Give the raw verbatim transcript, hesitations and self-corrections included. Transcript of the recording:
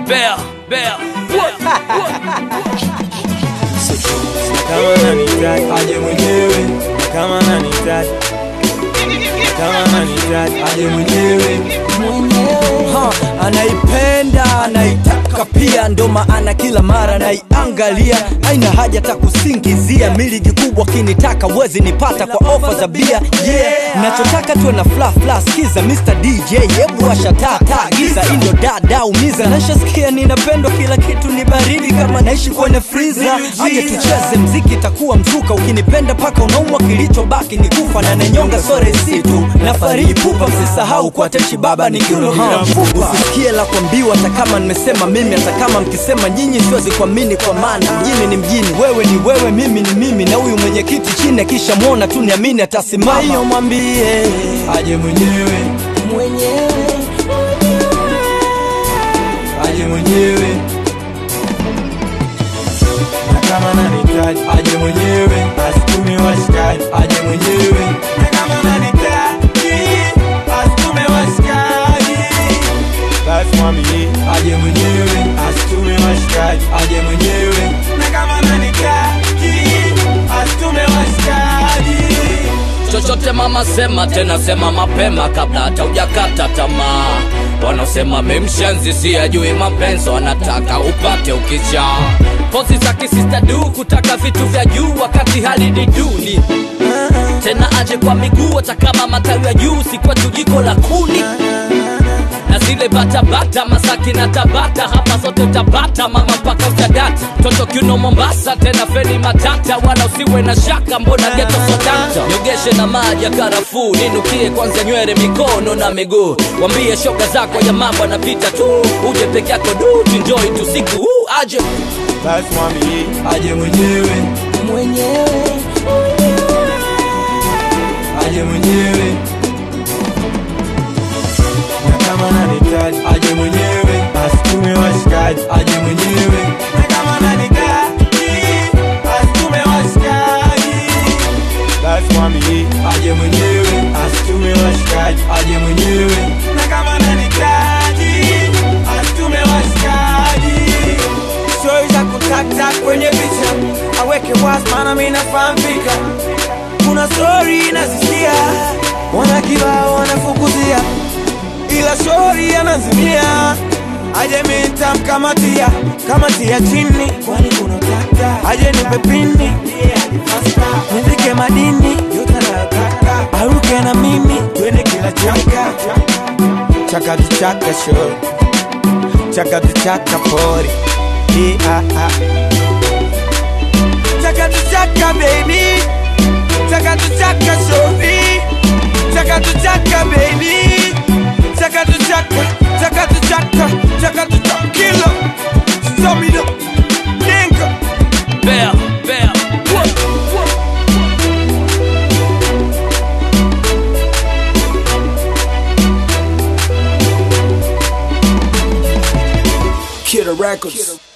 Bear, bear. Kama ananihitaji aje mwenyewe, kama ananihitaji, kama ananihitaji aje mwenyewe, ha, anaipenda, anaitaka pia, ndo maana kila mara naiangalia. Haina haja ta kusingizia, miliji kubwa kinitaka wezi nipata kwa ofa za bia. Yeah, nachotaka tuwe na fla fla, skiza mister D J, hebu washa taa taa giza, indo dada umiza. Nashasikia ninapendwa, kila kitu ni baridi kama naishi kwenye freezer. Aje tucheze mziki, takuwa mzuka, ukinipenda paka unaumwa, kilichobaki ni kufa. Na nenyonga sore situ, na fariji pupa, msisahau kwa techi baba ni kiuno mfupa. Usikie la kuambiwa, hata kama nimesema mimi, hata kama mkisema nyinyi, siwezi kuamini kwa maana mjini ni mjini. Wewe ni wewe, mimi ni mimi, na huyu mwenye kiti chini kisha muona tu niamini atasimama. Hiyo mwambie aje mwenyewe, mwenyewe, aje mwenyewe, na kama ananihitaji aje mwenyewe, asitume washikaji aje mwenyewe, na kama ananihitaji asitume washikaji, basi mwambie aje mwenyewe, asitume washikaji aje mwenyewe, na kama ananihitaji asitume washikaji. Chochote mama sema, tena sema mapema kabla hata hujakata tamaa. Wanaosema memshenzi si ajui mapenzi, wanataka upate ukicha. Pozi za kisista du, kutaka vitu vya juu wakati hali ni duni. Tena aje kwa miguu, hata kama matawi ya juu si kwetu jiko la kuni. Na zile bata bata, Masaki na Tabata, hapa zote utapata mama mpaka utadata. Toto kiuno Mombasa, tena feni matata, wala usiwe na shaka, mbona geto sodata. Nyogeshe na maji ya karafuu, ninukie kwanza nywele, mikono na miguu. Wambie shoga zako ya mambo anapita tu, uje peke yako du, enjoy tu siku huu aje. Basi mwambie aje mwenyewe, mwenyewe, aje mwenyewe, na kama ananihitaji aje mwenyewe, asitume washikaji aje mwenyewe, na kama ananihitaji asitume washikaji, basi mwambie aje mwenyewe, asitume washikaji aje mwenyewe, na kama ananihitaji asitume washikaji. Stories za kutata kwenye picha, aweke wazi maana mimi nafahamika. Kuna story nazisikia, wana kibao wanafukuzia, ila story anazimia. Aje mimi nitamkamatia, kamatia chini, kwani kuna tata. Aje nipe pini, nifike madini, yote anayotaka. Aruke na mimi, twende kila chaka. Chaka tu chaka show, chaka tu chaka pori, yeah, ah. Chaka tu chaka baby, chaka tu chaka shovi, chaka tu chaka baby, chaka tu chaka, chaka tu chaka, chaka tu chaka kilo. Stop me up, nigga. Bear, bear. Kid Records.